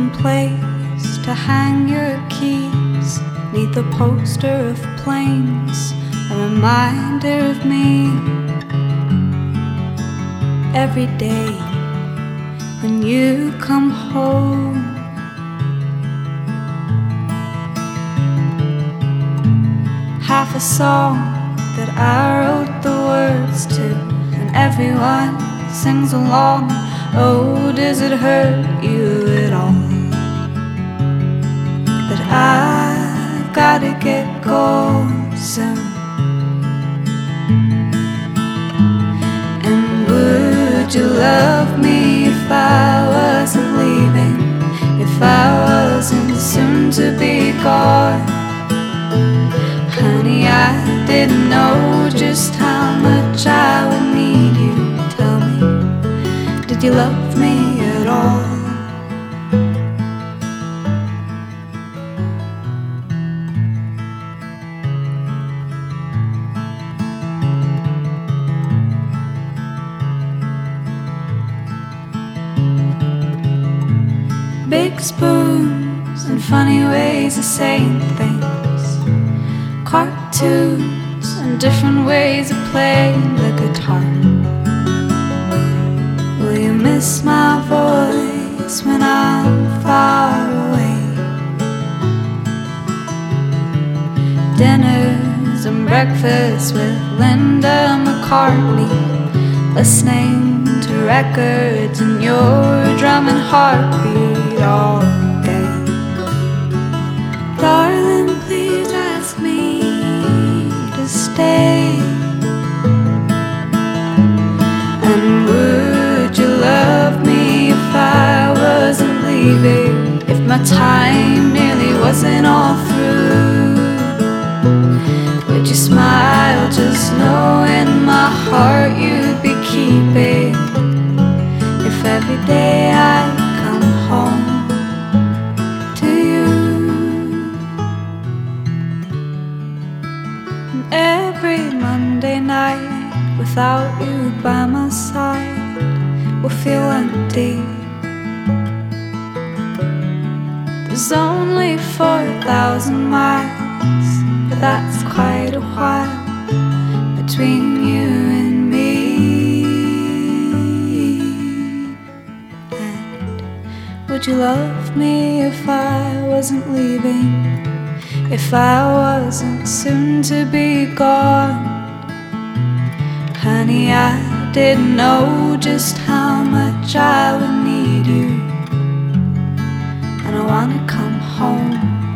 fitting place to hang your keys, neath a poster of planes, a reminder of me. Every day when you come home, half a song that I wrote the words to, and everyone sings along. Oh, does it hurt you at all that I've gotta get going soon? And would you love me if I wasn't leaving, if I wasn't soon to be gone? Honey, I didn't know just how much I would need you. Tell me, did you love me at all? Big spoons and funny ways of saying things, cartoons and different ways of playing the guitar. Will you miss my voice when I'm far away? Dinners and breakfasts with Linda McCartney, listening to records and your drumming heartbeat all day. Darling, please ask me to stay. And would you love me if I wasn't leaving, if my time nearly wasn't all through? Would you smile just knowing my heart you'd be keeping, if every day I come home to you? And every Monday night without you by my side will feel empty. There's only 4,000 miles, but that's quite a while between you and me. And would you love me if I wasn't leaving, if I wasn't soon to be gone? Honey, I didn't know just how much I would need you, and I wanna come home